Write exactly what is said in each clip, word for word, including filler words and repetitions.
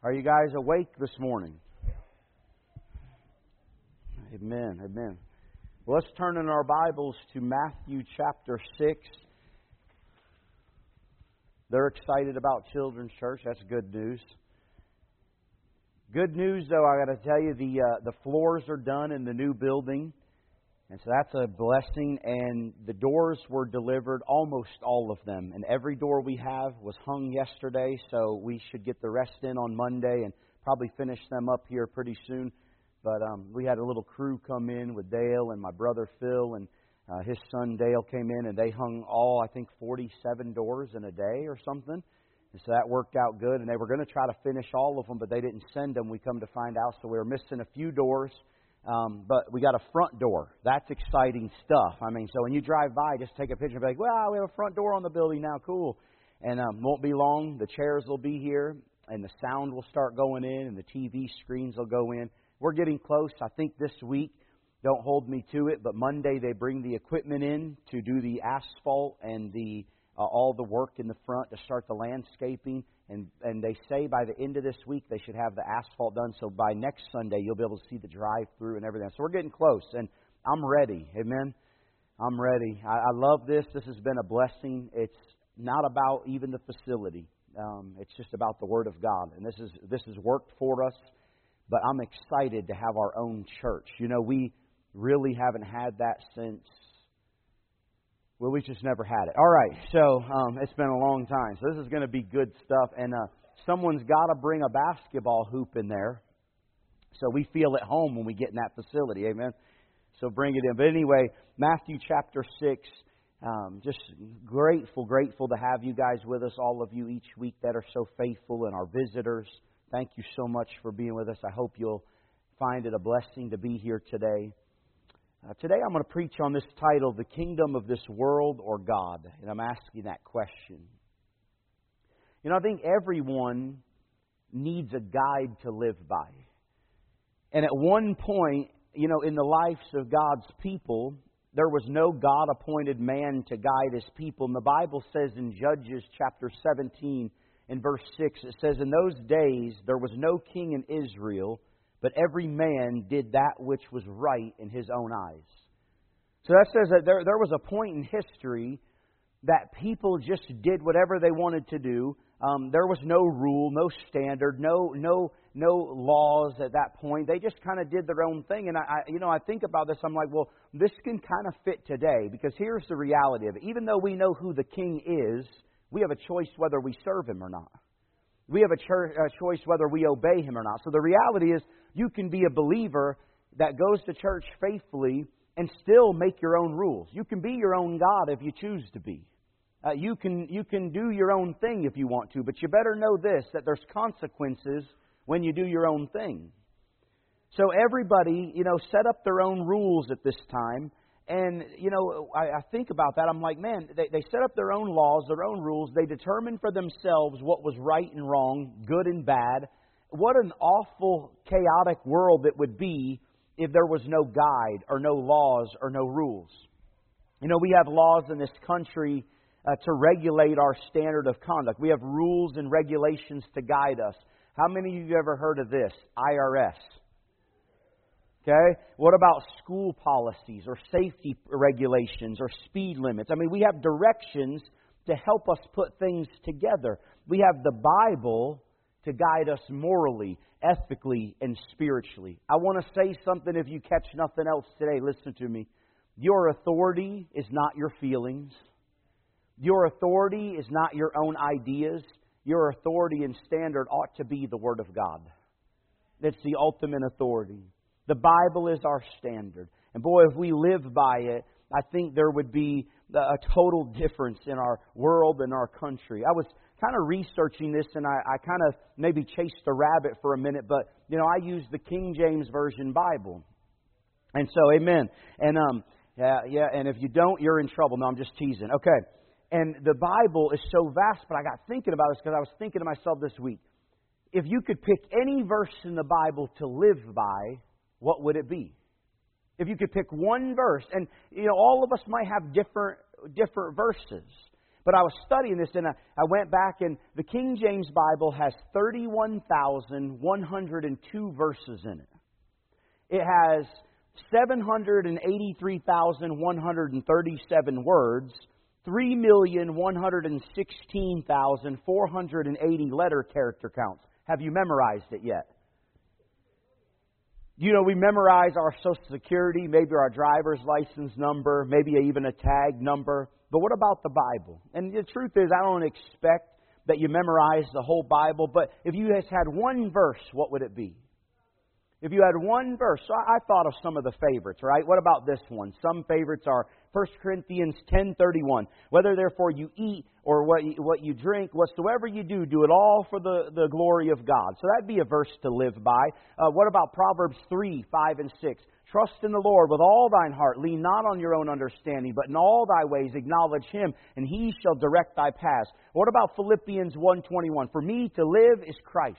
Are you guys awake this morning? Amen, amen. Well, let's turn in our Bibles to Matthew chapter six. They're excited about Children's Church. That's good news. Good news, though, I got to tell you, the uh, the floors are done in the new building. And so that's a blessing. And the doors were delivered, almost all of them. And every door we have was hung yesterday, so we should get the rest in on Monday and probably finish them up here pretty soon. But um, we had a little crew come in with Dale and my brother Phil, and uh, his son Dale came in, and they hung all, I think, forty-seven doors in a day or something. And so that worked out good. And they were going to try to finish all of them, but they didn't send them, we come to find out. So we were missing a few doors. Um, but we got a front door. That's exciting stuff. I mean, so when you drive by, just take a picture and be like, well, we have a front door on the building now. Cool. And um, won't be long. The chairs will be here, and the sound will start going in, and the T V screens will go in. We're getting close. I think this week, don't hold me to it, but Monday they bring the equipment in to do the asphalt and the uh, all the work in the front to start the landscaping. And and they say by the end of this week they should have the asphalt done. So by next Sunday you'll be able to see the drive-through and everything. So we're getting close, and I'm ready. Amen? I'm ready. I, I love this. This has been a blessing. It's not about even the facility. Um, it's just about the Word of God. And this is this has worked for us. But I'm excited to have our own church. You know, we really haven't had that since... Well, we just never had it. All right, so um, it's been a long time. So this is going to be good stuff. And uh, someone's got to bring a basketball hoop in there so we feel at home when we get in that facility. Amen? So bring it in. But anyway, Matthew chapter six, um, just grateful, grateful to have you guys with us, all of you each week that are so faithful, and our visitors. Thank you so much for being with us. I hope you'll find it a blessing to be here today. Uh, today I'm going to preach on this title, The Kingdom of This World or God? And I'm asking that question. You know, I think everyone needs a guide to live by. And at one point, you know, in the lives of God's people, there was no God-appointed man to guide His people. And the Bible says in Judges chapter seventeen, in verse six, it says, "In those days there was no king in Israel, but every man did that which was right in his own eyes." So that says that there, there was a point in history that people just did whatever they wanted to do. Um, there was no rule, no standard, no no no laws at that point. They just kind of did their own thing. And I, I, you know, I think about this. I'm like, well, this can kind of fit today, because here's the reality of it. Even though we know who the King is, we have a choice whether we serve Him or not. We have a, cho- a choice whether we obey Him or not. So the reality is, you can be a believer that goes to church faithfully and still make your own rules. You can be your own God if you choose to be. Uh, you can you can do your own thing if you want to, but you better know this, that there's consequences when you do your own thing. So everybody, you know, set up their own rules at this time. And, you know, I, I think about that. I'm like, man, they, they set up their own laws, their own rules. They determined for themselves what was right and wrong, good and bad. What an awful, chaotic world it would be if there was no guide or no laws or no rules. You know, we have laws in this country uh, to regulate our standard of conduct. We have rules and regulations to guide us. How many of you have ever heard of this? I R S. Okay? What about school policies or safety regulations or speed limits? I mean, we have directions to help us put things together. We have the Bible to guide us morally, ethically, and spiritually. I want to say something if you catch nothing else today. Listen to me. Your authority is not your feelings. Your authority is not your own ideas. Your authority and standard ought to be the Word of God. It's the ultimate authority. The Bible is our standard. And boy, if we live by it, I think there would be a total difference in our world and our country. I was kind of researching this, and I, I kind of maybe chased the rabbit for a minute, but, you know, I use the King James Version Bible. And so, amen. And, um, yeah, yeah, and if you don't, you're in trouble. No, I'm just teasing. Okay. And the Bible is so vast, but I got thinking about this because I was thinking to myself this week, if you could pick any verse in the Bible to live by, what would it be? If you could pick one verse, and you know, all of us might have different different verses, But I was studying this, and I, I went back, and the King James Bible has thirty-one thousand one hundred two verses in it. It has seven hundred eighty-three thousand one hundred thirty-seven words, three million one hundred sixteen thousand four hundred eighty letter character counts. Have you memorized it yet? You know, we memorize our Social Security, maybe our driver's license number, maybe even a tag number. But what about the Bible? And the truth is, I don't expect that you memorize the whole Bible, but if you just had one verse, what would it be? If you had one verse, so I thought of some of the favorites, right? What about this one? Some favorites are First Corinthians ten thirty-one. Whether therefore you eat or what you, what you drink, whatsoever you do, do it all for the, the glory of God. So that'd be a verse to live by. Uh, what about Proverbs three, five, and six? Trust in the Lord with all thine heart. Lean not on your own understanding, but in all thy ways acknowledge Him, and He shall direct thy paths. What about Philippians one twenty-one? For me to live is Christ.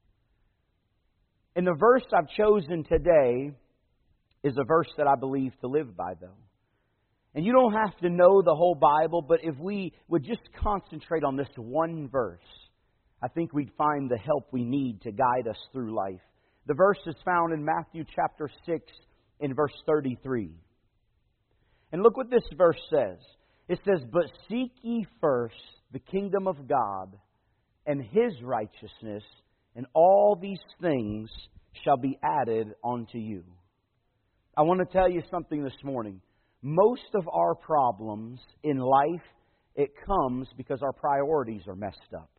And the verse I've chosen today is a verse that I believe to live by, though. And you don't have to know the whole Bible, but if we would just concentrate on this one verse, I think we'd find the help we need to guide us through life. The verse is found in Matthew chapter six in verse thirty-three. And look what this verse says. It says, "But seek ye first the kingdom of God and His righteousness, and all these things shall be added unto you." I want to tell you something this morning. Most of our problems in life, it comes because our priorities are messed up.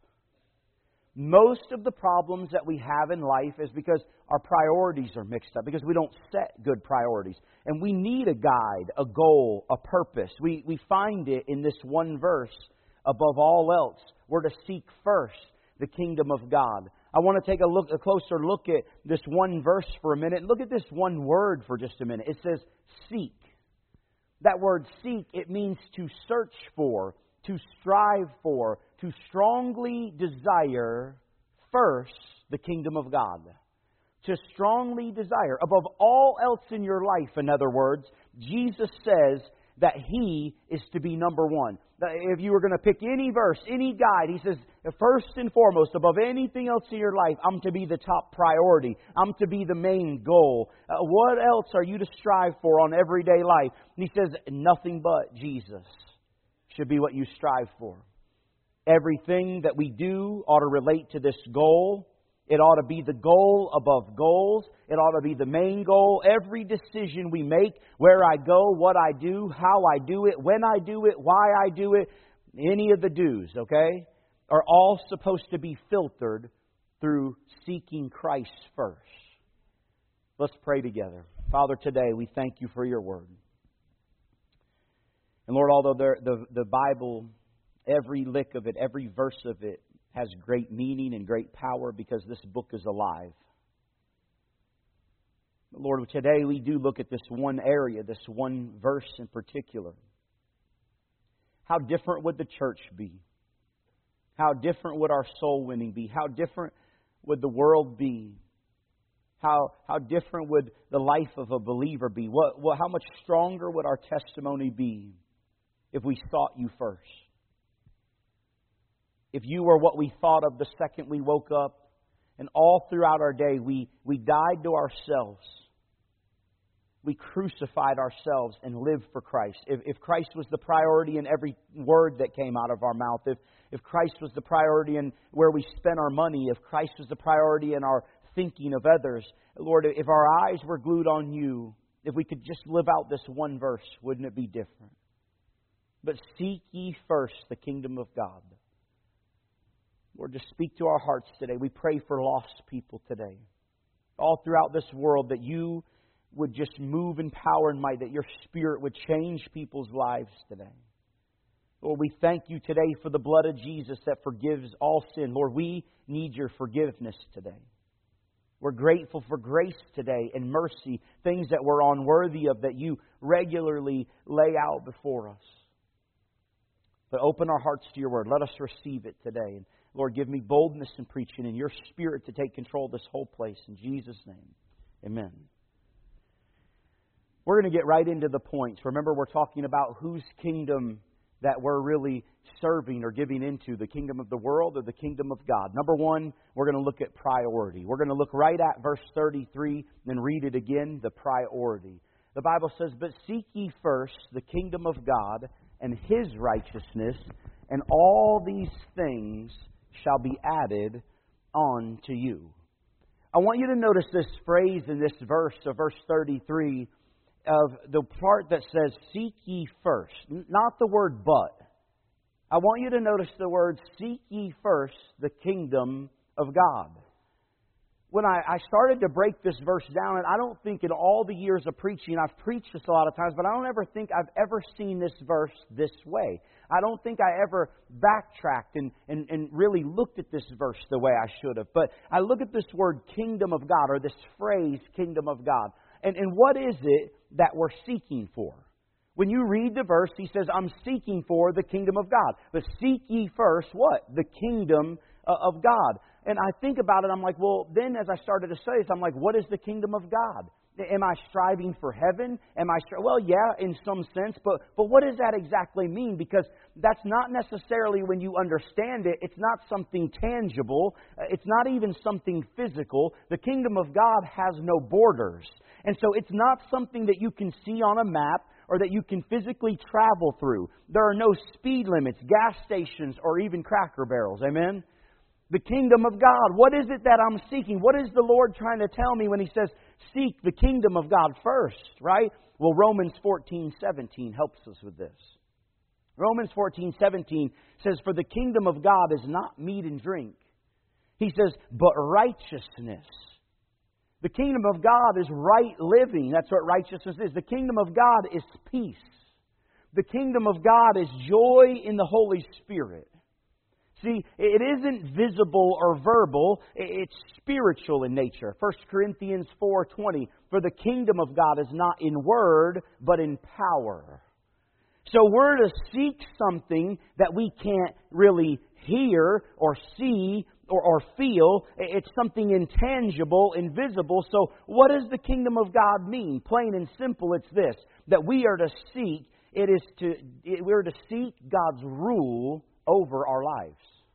Most of the problems that we have in life is because our priorities are mixed up, because we don't set good priorities. And we need a guide, a goal, a purpose. We, we find it in this one verse. Above all else, we're to seek first the kingdom of God. I want to take a look, a closer look at this one verse for a minute. Look at this one word for just a minute. It says seek. That word seek, it means to search for, to strive for, to strongly desire first the kingdom of God. To strongly desire. Above all else in your life, in other words, Jesus says that He is to be number one. If you were going to pick any verse, any guide, He says, first and foremost, above anything else in your life, I'm to be the top priority. I'm to be the main goal. Uh, what else are you to strive for on everyday life? And He says, nothing but Jesus should be what you strive for. Everything that we do ought to relate to this goal. It ought to be the goal above goals. It ought to be the main goal. Every decision we make, where I go, what I do, how I do it, when I do it, why I do it, any of the do's, okay, are all supposed to be filtered through seeking Christ first. Let's pray together. Father, today we thank You for Your Word. And Lord, although the, the, the Bible, every lick of it, every verse of it, has great meaning and great power because this book is alive. Lord, today we do look at this one area, this one verse in particular. How different would the church be? How different would our soul winning be? How different would the world be? How how different would the life of a believer be? What, what how much stronger would our testimony be if we sought You first? If You were what we thought of the second we woke up, and all throughout our day we, we died to ourselves. We crucified ourselves and lived for Christ. If, if Christ was the priority in every word that came out of our mouth, if, if Christ was the priority in where we spent our money, if Christ was the priority in our thinking of others, Lord, if our eyes were glued on You, if we could just live out this one verse, wouldn't it be different? But seek ye first the kingdom of God. Lord, just speak to our hearts today. We pray for lost people today. All throughout this world, that You would just move in power and might, that Your Spirit would change people's lives today. Lord, we thank You today for the blood of Jesus that forgives all sin. Lord, we need Your forgiveness today. We're grateful for grace today and mercy, things that we're unworthy of, that You regularly lay out before us. But open our hearts to Your Word. Let us receive it today. And Lord, give me boldness in preaching and Your Spirit to take control of this whole place. In Jesus' name, amen. We're going to get right into the points. Remember, we're talking about whose kingdom that we're really serving or giving into, the kingdom of the world or the kingdom of God. Number one, we're going to look at priority. We're going to look right at verse thirty-three and read it again, the priority. The Bible says, "But seek ye first the kingdom of God and His righteousness, and all these things shall be added on to you." I want you to notice this phrase in this verse, of verse thirty-three, of the part that says, "Seek ye first." Not the word "but." I want you to notice the word, "Seek ye first the kingdom of God." When I, I started to break this verse down, and I don't think in all the years of preaching, I've preached this a lot of times, but I don't ever think I've ever seen this verse this way. I don't think I ever backtracked and, and, and really looked at this verse the way I should have. But I look at this word kingdom of God, or this phrase kingdom of God. And, and what is it that we're seeking for? When you read the verse, he says, "I'm seeking for the kingdom of God." But seek ye first what? The kingdom of God. And I think about it, I'm like, well, then as I started to study this, I'm like, what is the kingdom of God? Am I striving for heaven? Am I stri- Well, yeah, in some sense, but, but what does that exactly mean? Because that's not necessarily, when you understand it, it's not something tangible. It's not even something physical. The kingdom of God has no borders. And so it's not something that you can see on a map or that you can physically travel through. There are no speed limits, gas stations, or even Cracker Barrels. Amen? The kingdom of God. What is it that I'm seeking? What is the Lord trying to tell me when He says, seek the kingdom of God first, right? Well, Romans fourteen seventeen helps us with this. Romans fourteen seventeen says, "For the kingdom of God is not meat and drink." He says, "but righteousness." The kingdom of God is right living. That's what righteousness is. The kingdom of God is peace. The kingdom of God is joy in the Holy Spirit. See, it isn't visible or verbal. It's spiritual in nature. First Corinthians four twenty, "For the kingdom of God is not in word, but in power." So we're to seek something that we can't really hear or see or, or feel. It's something intangible, invisible. So what does the kingdom of God mean? Plain and simple, it's this: that we are to seek. It is to we're to seek God's rule over our lives.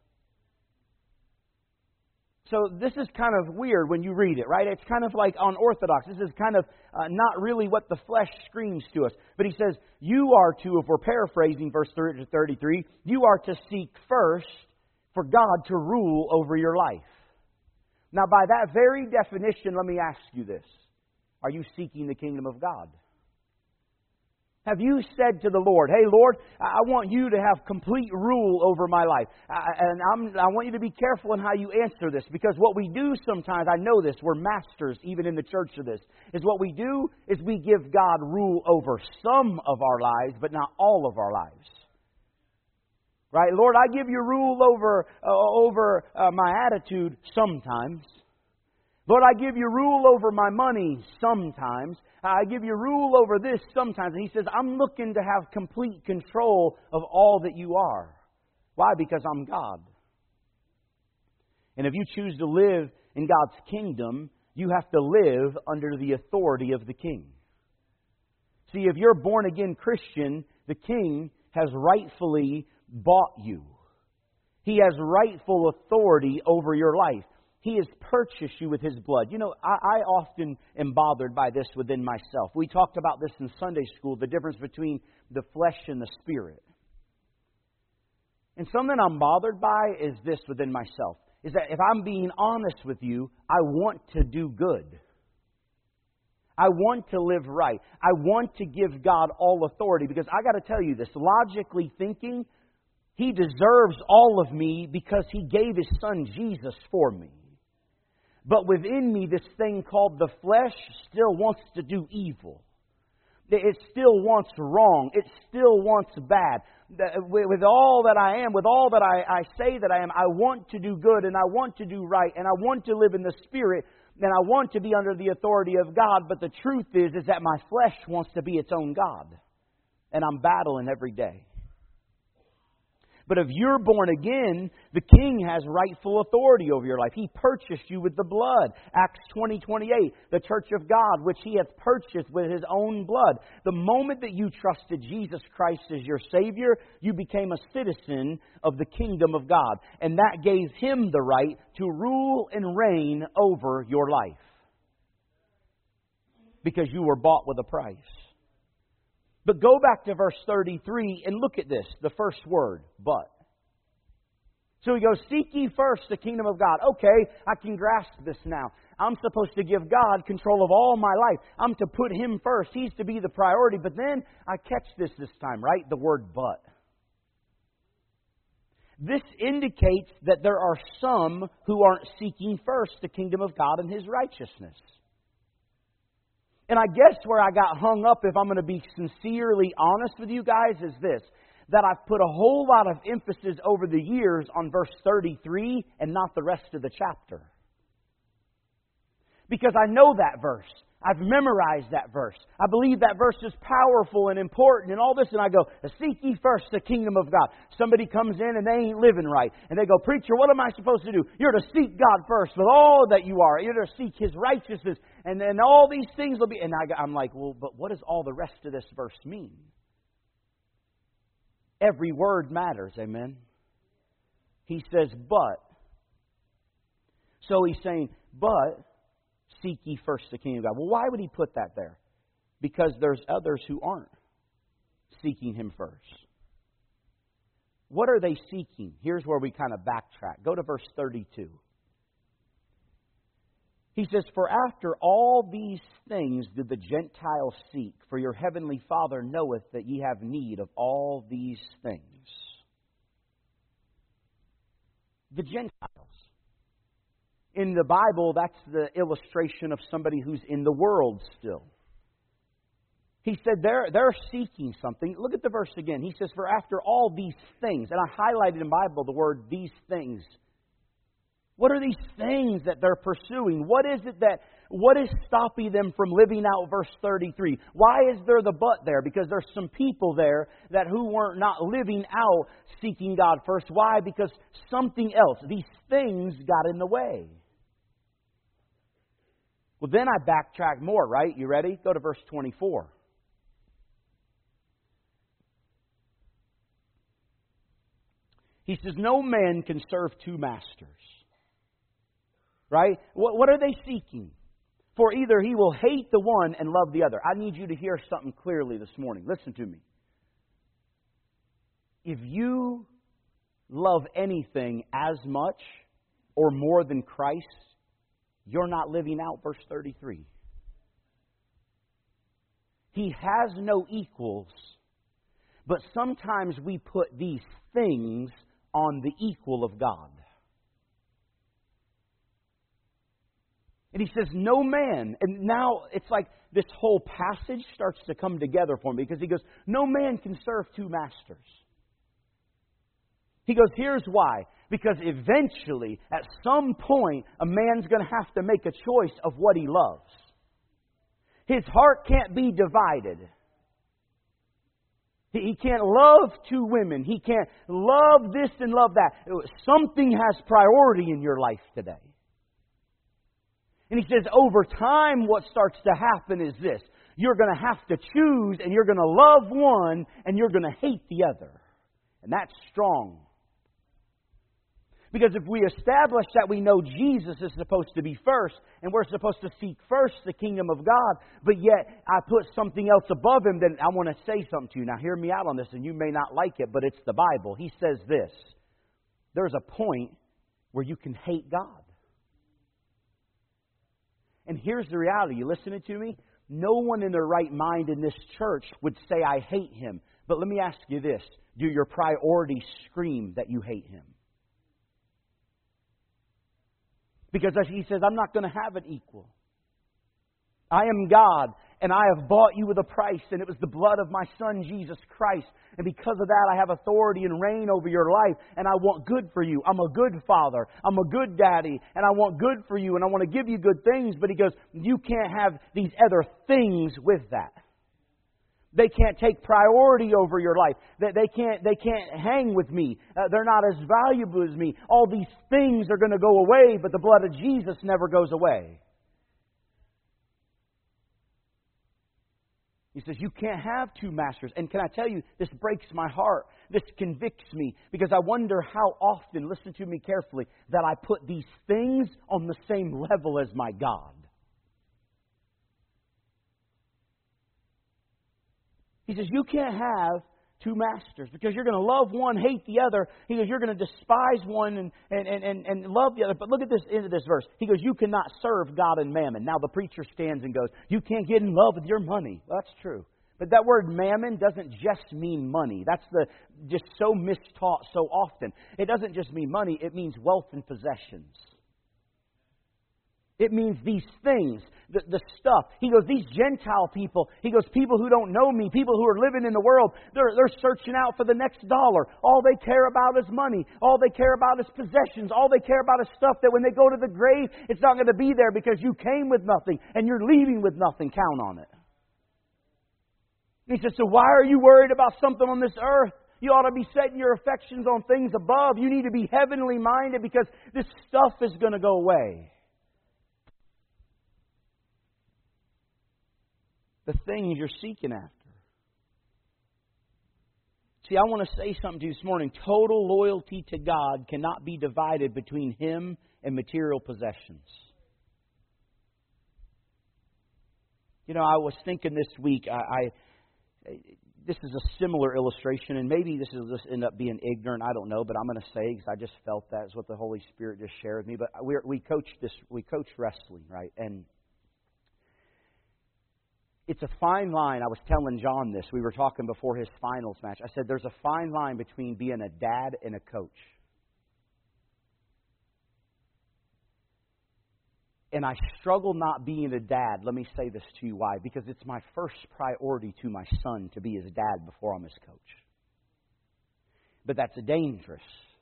So this is kind of weird when you read it, right? It's kind of like unorthodox. This is kind of uh, not really what the flesh screams to us. But he says, you are to, if we're paraphrasing verse thirty-three, you are to seek first for God to rule over your life. Now, by that very definition, let me ask you this. Are you seeking the kingdom of God? Have you said to the Lord, hey, Lord, I want you to have complete rule over my life. And I'm, I want you to be careful in how you answer this. Because what we do sometimes, I know this, we're masters even in the church of this, is what we do is we give God rule over some of our lives, but not all of our lives. Right? Lord, I give you rule over, uh, over uh, my attitude sometimes. Lord, I give you rule over my money sometimes. I give you rule over this sometimes. And He says, I'm looking to have complete control of all that you are. Why? Because I'm God. And if you choose to live in God's kingdom, you have to live under the authority of the King. See, if you're a born-again Christian, the King has rightfully bought you. He has rightful authority over your life. He has purchased you with His blood. You know, I, I often am bothered by this within myself. We talked about this in Sunday school, the difference between the flesh and the spirit. And something I'm bothered by is this within myself, is that if I'm being honest with you, I want to do good. I want to live right. I want to give God all authority, because I got to tell you this, logically thinking, He deserves all of me because He gave His Son Jesus for me. But within me, this thing called the flesh still wants to do evil. It still wants wrong. It still wants bad. With all that I am, with all that I, I say that I am, I want to do good and I want to do right and I want to live in the Spirit and I want to be under the authority of God. But the truth is, is that my flesh wants to be its own God. And I'm battling every day. But if you're born again, the King has rightful authority over your life. He purchased you with the blood. Acts twenty twenty-eight, the church of God, which He hath purchased with His own blood. The moment that you trusted Jesus Christ as your Savior, you became a citizen of the kingdom of God. And that gave Him the right to rule and reign over your life. Because you were bought with a price. But go back to verse thirty-three and look at this, the first word, but. So he goes, seek ye first the kingdom of God. Okay, I can grasp this now. I'm supposed to give God control of all my life. I'm to put Him first. He's to be the priority. But then I catch this this time, right? The word but. This indicates that there are some who aren't seeking first the kingdom of God and His righteousness. And I guess where I got hung up, if I'm going to be sincerely honest with you guys, is this. That I've put a whole lot of emphasis over the years on verse thirty-three and not the rest of the chapter. Because I know that verse. I've memorized that verse. I believe that verse is powerful and important and all this. And I go, seek ye first the kingdom of God. Somebody comes in and they ain't living right. And they go, preacher, what am I supposed to do? You're to seek God first with all that you are. You're to seek His righteousness. And then all these things will be... And I, I'm like, well, but what does all the rest of this verse mean? Every word matters, amen? He says, but. So he's saying, but... seek ye first the kingdom of God. Well, why would He put that there? Because there's others who aren't seeking Him first. What are they seeking? Here's where we kind of backtrack. Go to verse thirty-two. He says, for after all these things did the Gentiles seek, for your heavenly Father knoweth that ye have need of all these things. The Gentiles. In the Bible, that's the illustration of somebody who's in the world still. He said they're, they're seeking something. Look at the verse again. He says, for after all these things, and I highlighted in the Bible the word these things. What are these things that they're pursuing? What is it that, what is stopping them from living out verse thirty-three? Why is there the but there? Because there's some people there that who weren't not living out seeking God first. Why? Because something else, these things got in the way. Well, then I backtrack more, right? You ready? Go to verse twenty-four. He says, no man can serve two masters. Right? What, what are they seeking? For either he will hate the one and love the other. I need you to hear something clearly this morning. Listen to me. If you love anything as much or more than Christ, you're not living out verse thirty-three. He has no equals, but sometimes we put these things on the equal of God. And he says, no man. And now it's like this whole passage starts to come together for me because he goes, no man can serve two masters. He goes, here's why. Because eventually, at some point, a man's going to have to make a choice of what he loves. His heart can't be divided. He can't love two women. He can't love this and love that. Something has priority in your life today. And he says, over time, what starts to happen is this. You're going to have to choose, and you're going to love one, and you're going to hate the other. And that's strong. Because if we establish that we know Jesus is supposed to be first, and we're supposed to seek first the kingdom of God, but yet I put something else above Him, then I want to say something to you. Now hear me out on this, and you may not like it, but it's the Bible. He says this. There's a point where you can hate God. And here's the reality. You listening to me? No one in their right mind in this church would say, I hate Him. But let me ask you this. Do your priorities scream that you hate Him? Because as He says, I'm not going to have an equal. I am God, and I have bought you with a price, and it was the blood of my Son, Jesus Christ. And because of that, I have authority and reign over your life, and I want good for you. I'm a good father. I'm a good daddy, and I want good for you, and I want to give you good things. But He goes, you can't have these other things with that. They can't take priority over your life. They, they can't, they can't hang with me. Uh, they're not as valuable as me. All these things are going to go away, but the blood of Jesus never goes away. He says, you can't have two masters. And can I tell you, this breaks my heart. This convicts me because I wonder how often, listen to me carefully, that I put these things on the same level as my God. He says, you can't have two masters because you're going to love one, hate the other. He goes, you're going to despise one and, and, and, and love the other. But look at this end of this verse. He goes, you cannot serve God and mammon. Now the preacher stands and goes, you can't get in love with your money. Well, that's true. But that word mammon doesn't just mean money. That's the just so mistaught so often. It doesn't just mean money. It means wealth and possessions. It means these things, the, the stuff. He goes, these Gentile people, he goes, people who don't know me, people who are living in the world, they're, they're searching out for the next dollar. All they care about is money. All they care about is possessions. All they care about is stuff that when they go to the grave, it's not going to be there because you came with nothing and you're leaving with nothing. Count on it. He says, so why are you worried about something on this earth? You ought to be setting your affections on things above. You need to be heavenly minded because this stuff is going to go away. The things you're seeking after. See, I want to say something to you this morning. Total loyalty to God cannot be divided between Him and material possessions. You know, I was thinking this week, I, I this is a similar illustration, and maybe this will just end up being ignorant. I don't know, but I'm going to say because I just felt that is what the Holy Spirit just shared with me. But we we coach this, we coach wrestling, right? And it's a fine line. I was telling John this. We were talking before his finals match. I said there's a fine line between being a dad and a coach. And I struggle not being a dad. Let me say this to you why. Because it's my first priority to my son to be his dad before I'm his coach. But that's dangerous.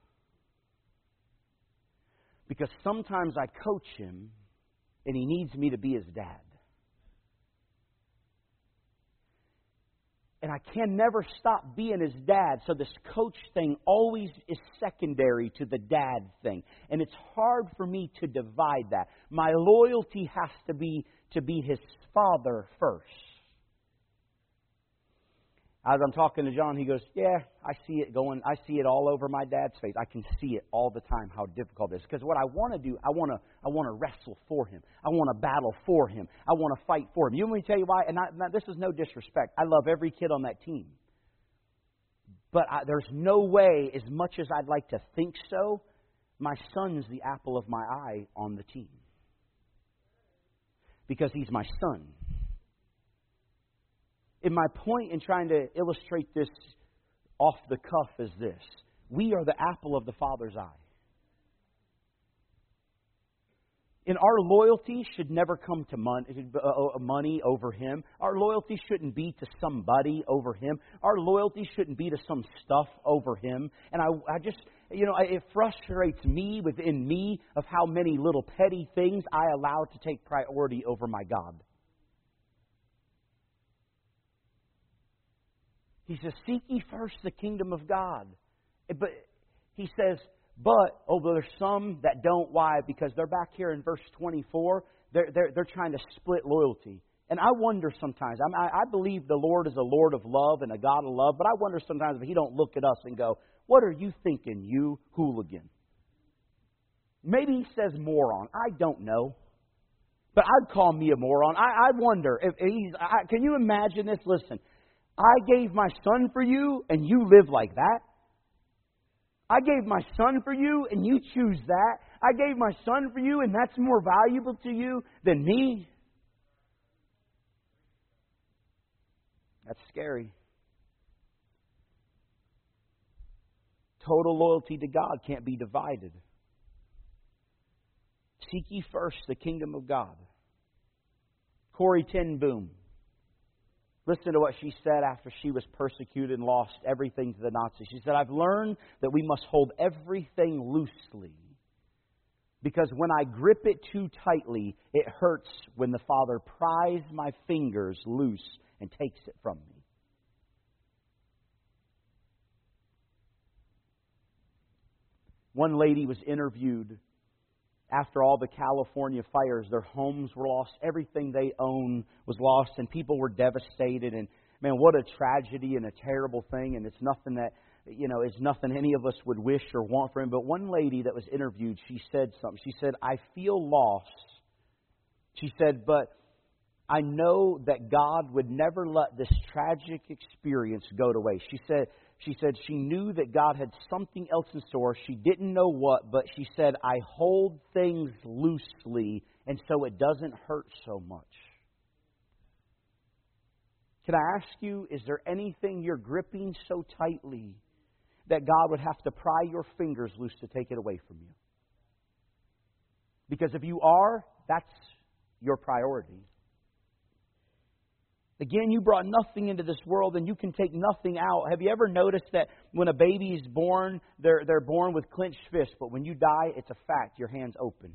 Because sometimes I coach him and he needs me to be his dad. And I can never stop being his dad. So this coach thing always is secondary to the dad thing. And it's hard for me to divide that. My loyalty has to be to be his father first. As I'm talking to John, he goes, yeah, I see it going. I see it all over my dad's face. I can see it all the time how difficult it is. Because what I want to do, I want to I want to wrestle for him. I want to battle for him. I want to fight for him. You want me to tell you why? And I, now, this is no disrespect. I love every kid on that team. But I, there's no way, as much as I'd like to think so, my son's the apple of my eye on the team. Because he's my son. And my point in trying to illustrate this off the cuff is this. We are the apple of the Father's eye. And our loyalty should never come to money, uh, money over Him. Our loyalty shouldn't be to somebody over Him. Our loyalty shouldn't be to some stuff over Him. And I, I just, you know, it frustrates me within me of how many little petty things I allow to take priority over my God. He says, seek ye first the kingdom of God. But he says, but, oh, there's some that don't. Why? Because they're back here in verse twenty-four. They're, they're, they're trying to split loyalty. And I wonder sometimes, I, I believe the Lord is a Lord of love and a God of love, but I wonder sometimes if He don't look at us and go, what are you thinking, you hooligan? Maybe He says moron. I don't know. But I'd call me a moron. I, I wonder, if he's. I, can you imagine this? Listen. I gave my son for you, and you live like that. I gave my son for you, and you choose that. I gave my son for you, and that's more valuable to you than me. That's scary. Total loyalty to God can't be divided. Seek ye first the kingdom of God. Corrie ten Boom. Listen to what she said after she was persecuted and lost everything to the Nazis. She said, I've learned that we must hold everything loosely because when I grip it too tightly, it hurts when the Father pries my fingers loose and takes it from me. One lady was interviewed after all the California fires. Their homes were lost. Everything they owned was lost, and people were devastated. And man, what a tragedy and a terrible thing. And it's nothing that, you know, it's nothing any of us would wish or want for him. But one lady that was interviewed, she said something. She said, "I feel lost." She said, "But I know that God would never let this tragic experience go to waste." She said, she said she knew that God had something else in store. She didn't know what, but she said, "I hold things loosely, and so it doesn't hurt so much." Can I ask you, is there anything you're gripping so tightly that God would have to pry your fingers loose to take it away from you? Because if you are, that's your priority. Again, you brought nothing into this world and you can take nothing out. Have you ever noticed that when a baby is born, they're, they're born with clenched fists, but when you die, it's a fact, your hand's open.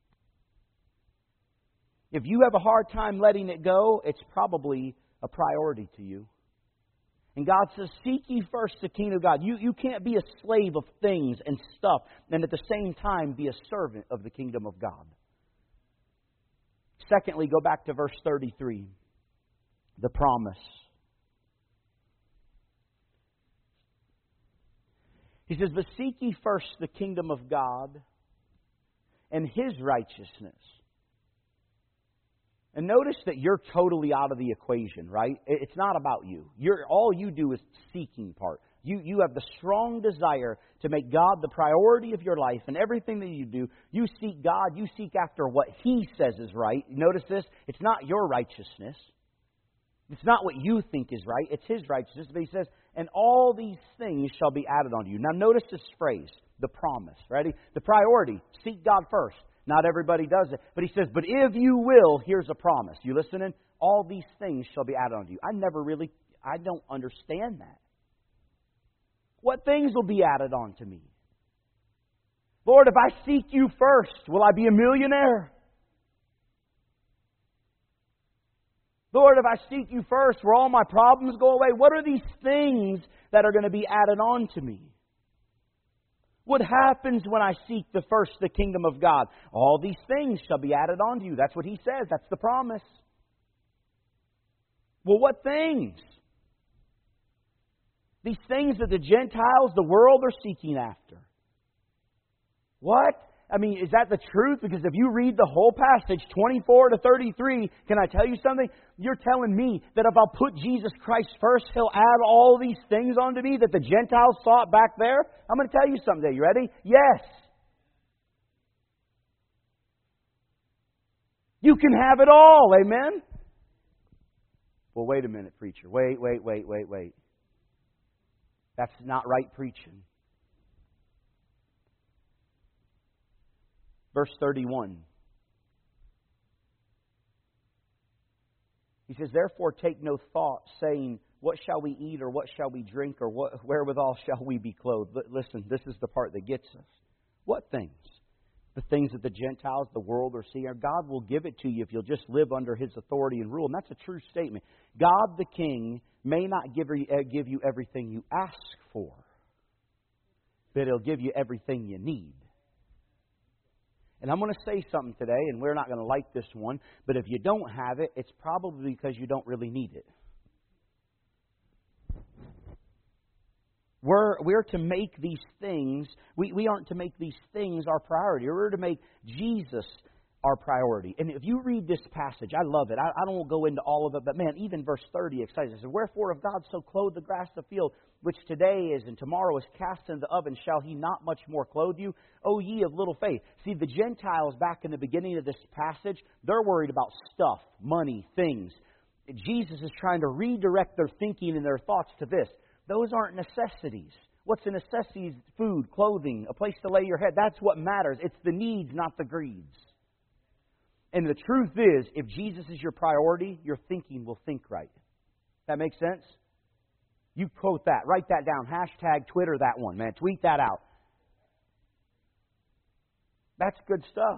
If you have a hard time letting it go, it's probably a priority to you. And God says, seek ye first the kingdom of God. You, you can't be a slave of things and stuff and at the same time be a servant of the kingdom of God. Secondly, go back to verse thirty-three. The promise. He says, "But seek ye first the kingdom of God and His righteousness." And notice that you're totally out of the equation, right? It's not about you. You're, all you do is seeking part. You, you have the strong desire to make God the priority of your life, and everything that you do, you seek God, you seek after what He says is right. Notice this, it's not your righteousness. It's not what you think is right. It's His righteousness. But He says, "And all these things shall be added unto you." Now notice this phrase, the promise. Ready? The priority. Seek God first. Not everybody does it. But He says, "But if you will," here's a promise. You listening? "All these things shall be added unto you." I never really, I don't understand that. What things will be added unto me? Lord, if I seek You first, will I be a millionaire? Lord, if I seek You first, will all my problems go away? What are these things that are going to be added on to me? What happens when I seek the first the kingdom of God? All these things shall be added on to you. That's what He says. That's the promise. Well, what things? These things that the Gentiles, the world, are seeking after. What? I mean, is that the truth? Because if you read the whole passage, twenty-four to thirty-three, can I tell you something? You're telling me that if I'll put Jesus Christ first, He'll add all these things onto me that the Gentiles sought back there? I'm going to tell you something. You ready? Yes. You can have it all. Amen? Well, wait a minute, preacher. Wait, wait, wait, wait, wait. That's not right preaching. Verse thirty-one. He says, "Therefore take no thought, saying, what shall we eat, or what shall we drink, or what, wherewithal shall we be clothed?" But listen, this is the part that gets us. What things? The things that the Gentiles, the world are seeing. God will give it to you if you'll just live under His authority and rule. And that's a true statement. God the King may not give you everything you ask for, but He'll give you everything you need. And I'm going to say something today, and we're not going to like this one, but if you don't have it, it's probably because you don't really need it. We're, we're to make these things, we, we aren't to make these things our priority. We're to make Jesus our priority. And if you read this passage, I love it. I, I don't go into all of it, but man, even verse thirty excites us. "Wherefore, if God so clothe the grass of the field, which today is and tomorrow is cast into the oven, shall He not much more clothe you? O ye of little faith." See, the Gentiles back in the beginning of this passage, they're worried about stuff, money, things. Jesus is trying to redirect their thinking and their thoughts to this. Those aren't necessities. What's a necessity is food, clothing, a place to lay your head. That's what matters. It's the needs, not the greeds. And the truth is, if Jesus is your priority, your thinking will think right. That makes sense? You quote that. Write that down. Hashtag Twitter that one, man. Tweet that out. That's good stuff.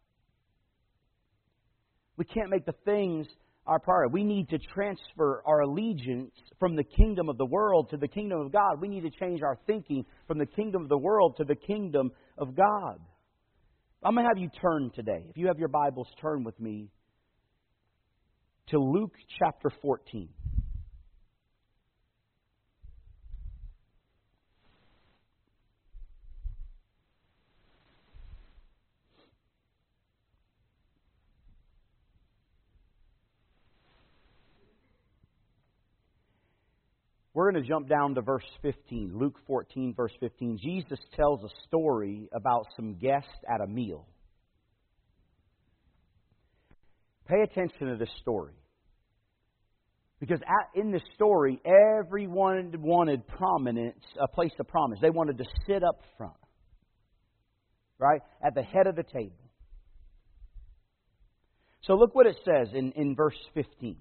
We can't make the things our priority. We need to transfer our allegiance from the kingdom of the world to the kingdom of God. We need to change our thinking from the kingdom of the world to the kingdom of God. I'm going to have you turn today. If you have your Bibles, turn with me to Luke chapter fourteen. We're going to jump down to verse fifteen. Luke fourteen, verse fifteen. Jesus tells a story about some guests at a meal. Pay attention to this story. Because at, in this story, everyone wanted prominence, a place of prominence. They wanted to sit up front. Right? At the head of the table. So look what it says in, in verse fifteen.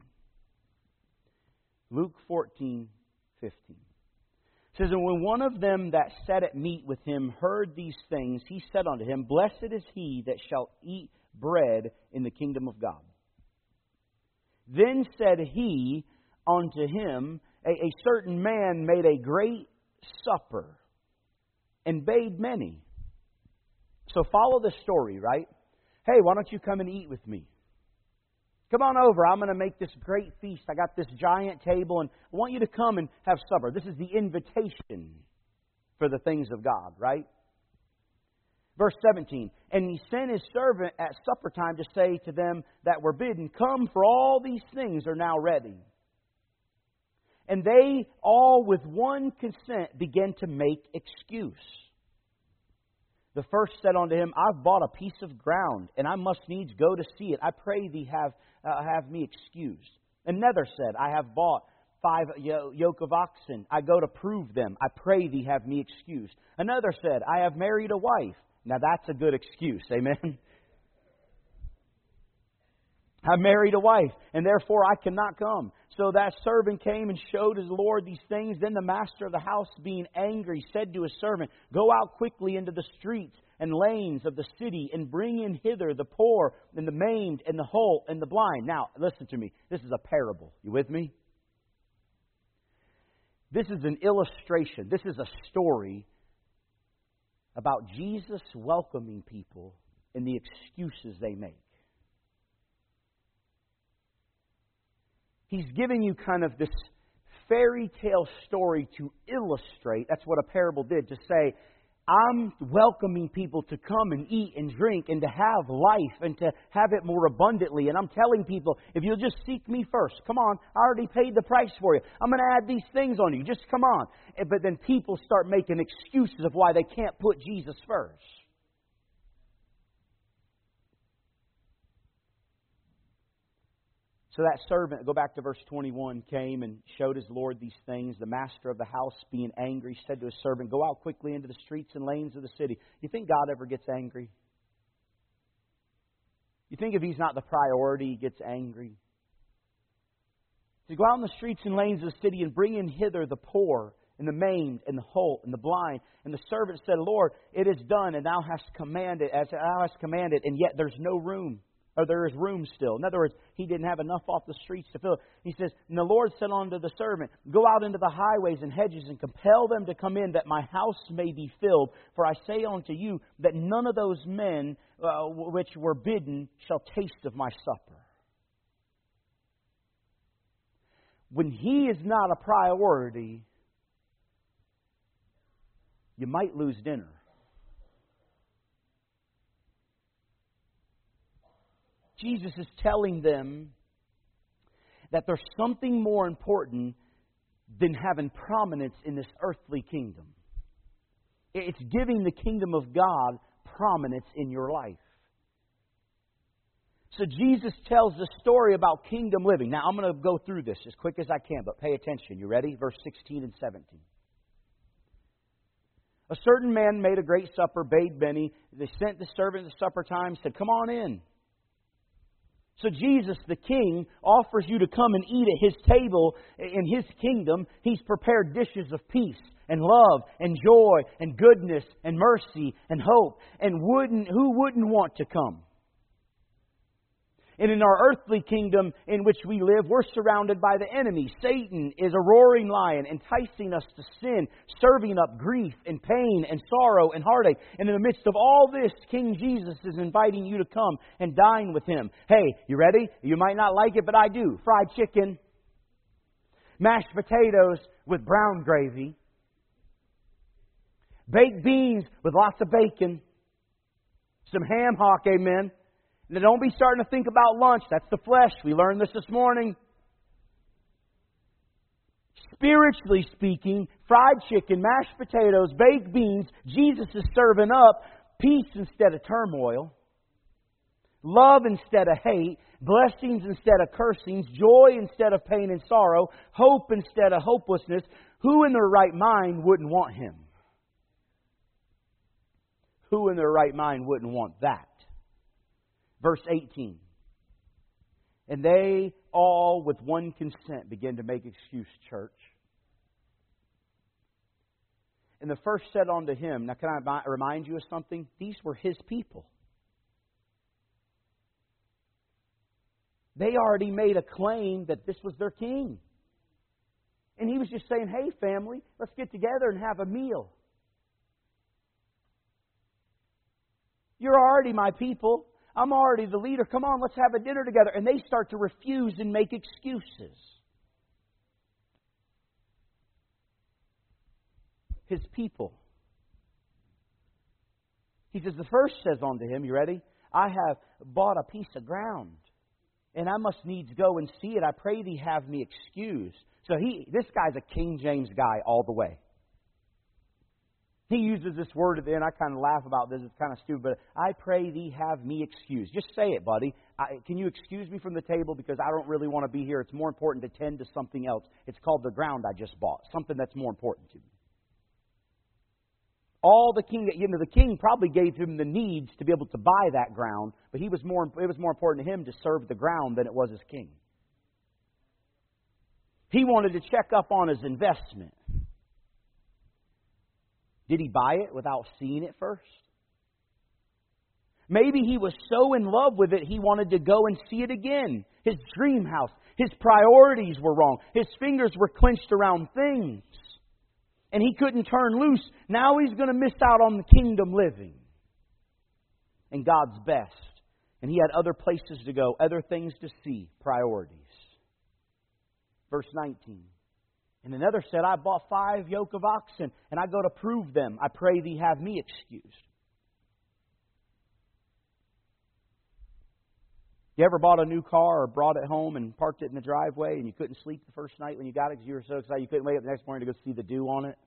Luke fourteen, fifteen. It says, and when one of them that sat at meat with him heard these things, he said unto him, Blessed is he that shall eat bread in the kingdom of God. Then said he unto him, a, a certain man made a great supper, and bade many. So follow the story, right? Hey, why don't you come and eat with me? Come on over. I'm going to make this great feast. I got this giant table, and I want you to come and have supper. This is the invitation for the things of God, right? Verse seventeen. And he sent his servant at supper time to say to them that were bidden, Come, for all these things are now ready. And they all with one consent began to make excuse. The first said unto him, I've bought a piece of ground, and I must needs go to see it. I pray thee have uh, have me excused. Another said, I have bought five yoke of oxen. I go to prove them. I pray thee have me excused. Another said, I have married a wife. Now that's a good excuse. Amen. I married a wife, and therefore I cannot come. So that servant came and showed his lord these things. Then the master of the house, being angry, said to his servant, Go out quickly into the streets and lanes of the city, and bring in hither the poor, and the maimed, and the halt, and the blind. Now, listen to me. This is a parable. You with me? This is an illustration. This is a story about Jesus welcoming people and the excuses they make. He's giving you kind of this fairy tale story to illustrate. That's what a parable did, to say, I'm welcoming people to come and eat and drink and to have life and to have it more abundantly. And I'm telling people, if you'll just seek me first, come on, I already paid the price for you. I'm going to add these things on you. Just come on. But then people start making excuses of why they can't put Jesus first. So that servant, go back to verse twenty-one, came and showed his lord these things. The master of the house, being angry, said to his servant, Go out quickly into the streets and lanes of the city. You think God ever gets angry? You think if He's not the priority, He gets angry? To go out in the streets and lanes of the city and bring in hither the poor and the maimed and the halt and the blind. And the servant said, Lord, it is done, and Thou hast commanded, as Thou hast commanded, and yet there's no room. Or there is room still. In other words, he didn't have enough off the streets to fill it. He says, And the Lord said unto the servant, Go out into the highways and hedges and compel them to come in, that my house may be filled. For I say unto you that none of those men uh, which were bidden shall taste of my supper. When He is not a priority, you might lose dinner. Jesus is telling them that there's something more important than having prominence in this earthly kingdom. It's giving the kingdom of God prominence in your life. So Jesus tells the story about kingdom living. Now I'm going to go through this as quick as I can, but pay attention. You ready? Verse sixteen and seventeen. A certain man made a great supper, bade many. They sent the servant at supper time, said, Come on in. So Jesus, the King, offers you to come and eat at His table in His kingdom. He's prepared dishes of peace and love and joy and goodness and mercy and hope. And wouldn't who wouldn't want to come? And in our earthly kingdom in which we live, we're surrounded by the enemy. Satan is a roaring lion, enticing us to sin, serving up grief and pain and sorrow and heartache. And in the midst of all this, King Jesus is inviting you to come and dine with Him. Hey, you ready? You might not like it, but I do. Fried chicken, mashed potatoes with brown gravy, baked beans with lots of bacon, some ham hock, amen. Now, don't be starting to think about lunch. That's the flesh. We learned this this morning. Spiritually speaking, fried chicken, mashed potatoes, baked beans, Jesus is serving up peace instead of turmoil, love instead of hate, blessings instead of cursings, joy instead of pain and sorrow, hope instead of hopelessness. Who in their right mind wouldn't want Him? Who in their right mind wouldn't want that? Verse eighteen. And they all with one consent begin to make excuse, church. And the first said unto him, now can I remind you of something? These were His people. They already made a claim that this was their king. And He was just saying, hey family, let's get together and have a meal. You're already my people. I'm already the leader. Come on, let's have a dinner together. And they start to refuse and make excuses. His people. He says, the first says unto him, you ready? I have bought a piece of ground, and I must needs go and see it. I pray thee have me excused. So he, this guy's a King James guy all the way. He uses this word at the end. I kind of laugh about this. It's kind of stupid. But I pray thee have me excused. Just say it, buddy. I, can you excuse me from the table because I don't really want to be here. It's more important to tend to something else. It's called the ground I just bought. Something that's more important to me. All the king, you know, the king probably gave him the needs to be able to buy that ground, but he was more, it was more important to him to serve the ground than it was as king. He wanted to check up on his investment. Did he buy it without seeing it first? Maybe he was so in love with it, he wanted to go and see it again. His dream house. His priorities were wrong. His fingers were clenched around things. And he couldn't turn loose. Now he's going to miss out on the kingdom living. And God's best. And he had other places to go, other things to see, priorities. Verse nineteen. And another said, I bought five yoke of oxen, and I go to prove them. I pray thee have me excused. You ever bought a new car or brought it home and parked it in the driveway and you couldn't sleep the first night when you got it because you were so excited you couldn't wake up the next morning to go see the dew on it?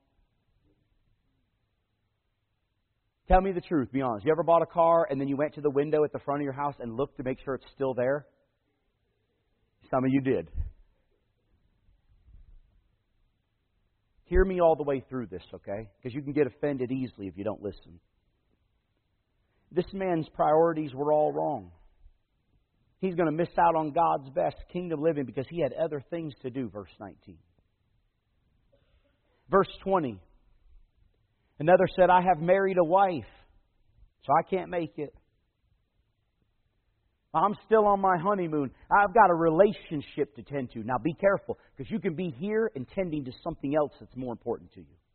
Tell me the truth, be honest. You ever bought a car and then you went to the window at the front of your house and looked to make sure it's still there? Some of you did. Hear me all the way through this, okay? Because you can get offended easily if you don't listen. This man's priorities were all wrong. He's going to miss out on God's best kingdom living because he had other things to do, verse nineteen. Verse twenty. Another said, I have married a wife, so I can't make it. I'm still on my honeymoon. I've got a relationship to tend to. Now be careful, because you can be here and tending to something else that's more important to you.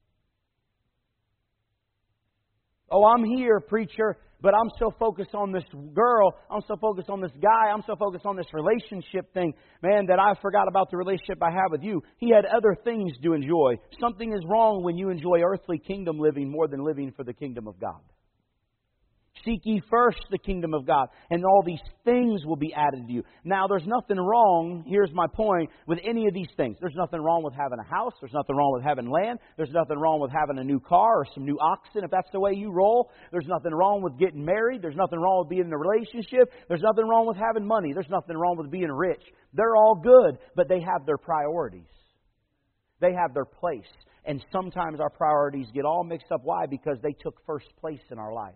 Oh, I'm here, preacher, but I'm so focused on this girl. I'm so focused on this guy. I'm so focused on this relationship thing, man, that I forgot about the relationship I have with you. He had other things to enjoy. Something is wrong when you enjoy earthly kingdom living more than living for the kingdom of God. Seek ye first the kingdom of God, and all these things will be added to you. Now, there's nothing wrong, here's my point, with any of these things. There's nothing wrong with having a house. There's nothing wrong with having land. There's nothing wrong with having a new car or some new oxen, if that's the way you roll. There's nothing wrong with getting married. There's nothing wrong with being in a relationship. There's nothing wrong with having money. There's nothing wrong with being rich. They're all good, but they have their priorities. They have their place. And sometimes our priorities get all mixed up. Why? Because they took first place in our lives.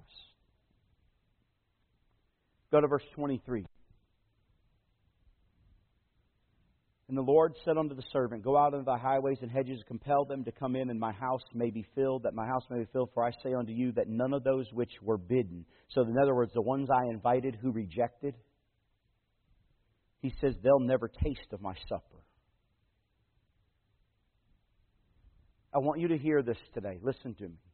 Go to verse twenty-three. And the Lord said unto the servant, Go out into the highways and hedges, compel them to come in, and my house may be filled, that my house may be filled. For I say unto you that none of those which were bidden. So in other words, the ones I invited who rejected, He says, they'll never taste of my supper. I want you to hear this today. Listen to me.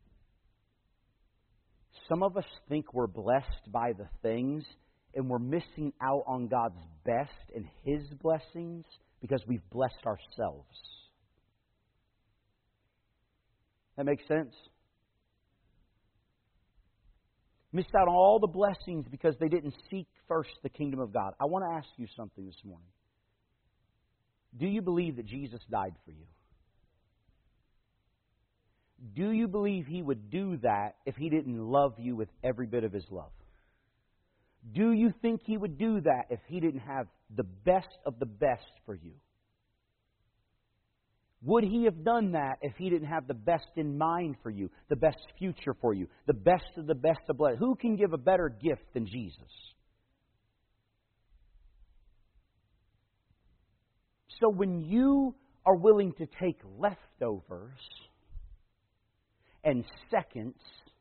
Some of us think we're blessed by the things, and we're missing out on God's best and His blessings because we've blessed ourselves. That makes sense? Missed out on all the blessings because they didn't seek first the kingdom of God. I want to ask you something this morning. Do you believe that Jesus died for you? Do you believe He would do that if He didn't love you with every bit of His love? Do you think He would do that if He didn't have the best of the best for you? Would He have done that if He didn't have the best in mind for you, the best future for you, the best of the best of blessings? Who can give a better gift than Jesus? So when you are willing to take leftovers and seconds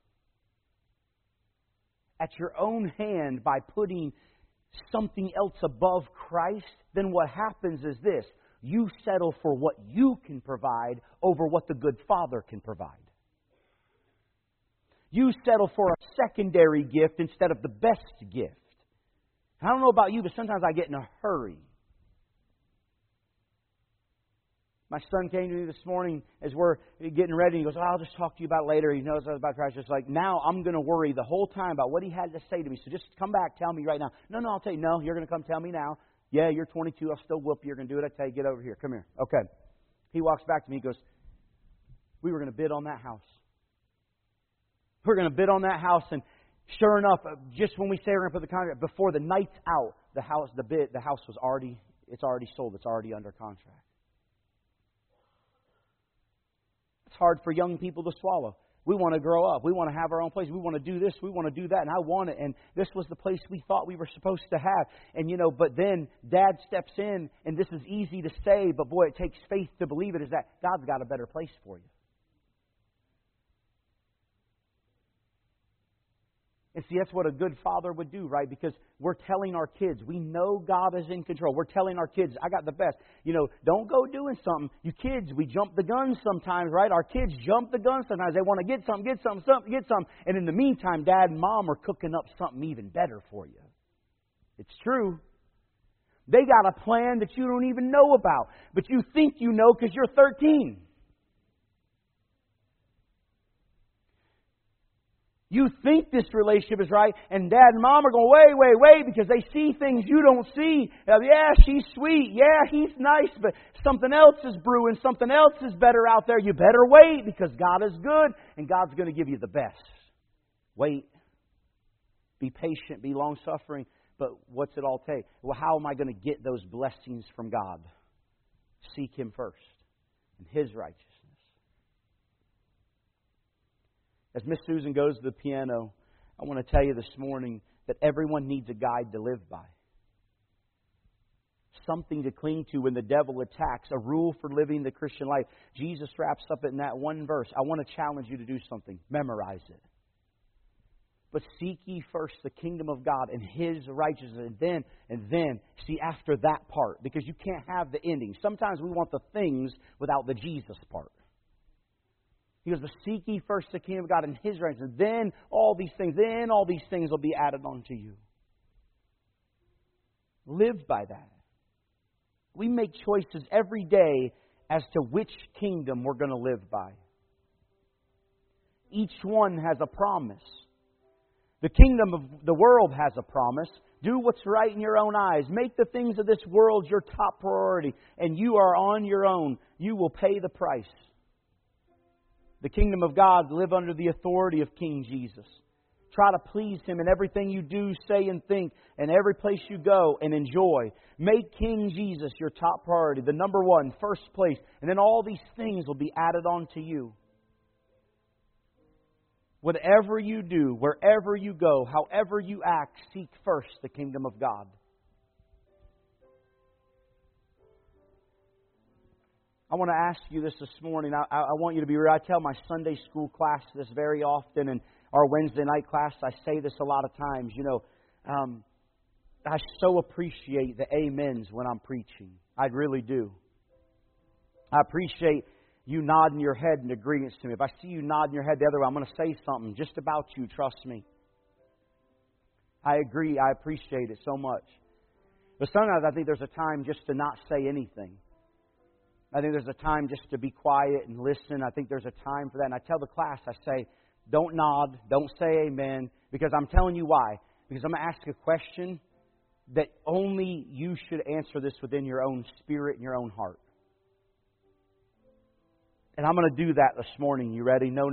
at your own hand by putting something else above Christ, then what happens is this. You settle for what you can provide over what the good Father can provide. You settle for a secondary gift instead of the best gift. I don't know about you, but sometimes I get in a hurry. My son came to me this morning as we're getting ready. He goes, oh, I'll just talk to you about it later. He knows I was about to crash. Just like, now I'm going to worry the whole time about what he had to say to me. So just come back, tell me right now. No, no, I'll tell you. No, you're going to come tell me now. Yeah, you're twenty-two. I'll still whoop you. You're going to do it. I tell you, get over here. Come here. Okay. He walks back to me. He goes, we were going to bid on that house. We're going to bid on that house. And sure enough, just when we say we're going to put the contract, before the night's out, the house, the bid, the house was already, it's already sold. It's already under contract. It's hard for young people to swallow. We want to grow up. We want to have our own place. We want to do this. We want to do that. And I want it. And this was the place we thought we were supposed to have. And, you know, but then Dad steps in, and this is easy to say, but boy, it takes faith to believe it, is that God's got a better place for you. And see, that's what a good father would do, right? Because we're telling our kids, we know God is in control. We're telling our kids, I got the best. You know, don't go doing something. You kids, we jump the gun sometimes, right? Our kids jump the gun sometimes. They want to get something, get something, something, get something. And in the meantime, Dad and Mom are cooking up something even better for you. It's true. They got a plan that you don't even know about. But you think you know because you're thirteen. You think this relationship is right, and Dad and Mom are going, wait, wait, wait, because they see things you don't see. Uh, yeah, she's sweet. Yeah, he's nice, but something else is brewing. Something else is better out there. You better wait, because God is good, and God's going to give you the best. Wait. Be patient. Be long-suffering. But what's it all take? Well, how am I going to get those blessings from God? Seek Him first and His righteousness. As Miss Susan goes to the piano, I want to tell you this morning that everyone needs a guide to live by. Something to cling to when the devil attacks. A rule for living the Christian life. Jesus wraps up in that one verse. I want to challenge you to do something. Memorize it. But seek ye first the kingdom of God and His righteousness. And then, and then, see after that part. Because you can't have the ending. Sometimes we want the things without the Jesus part. He goes, but seek ye first the kingdom of God and His righteousness. Then all these things, then all these things will be added unto you. Live by that. We make choices every day as to which kingdom we're going to live by. Each one has a promise. The kingdom of the world has a promise. Do what's right in your own eyes. Make the things of this world your top priority. And you are on your own. You will pay the price. The kingdom of God, live under the authority of King Jesus. Try to please Him in everything you do, say, and think, and every place you go, and enjoy. Make King Jesus your top priority, the number one, first place, and then all these things will be added on to you. Whatever you do, wherever you go, however you act, seek first the kingdom of God. I want to ask you this this morning. I, I want you to be real. I tell my Sunday school class this very often, and our Wednesday night class, I say this a lot of times. You know, um, I so appreciate the amens when I'm preaching. I really do. I appreciate you nodding your head in agreement to me. If I see you nodding your head the other way, I'm going to say something just about you. Trust me. I agree. I appreciate it so much. But sometimes I think there's a time just to not say anything. I think there's a time just to be quiet and listen. I think there's a time for that. And I tell the class, I say, don't nod, don't say amen, because I'm telling you why. Because I'm going to ask a question that only you should answer this within your own spirit and your own heart. And I'm going to do that this morning. You ready? No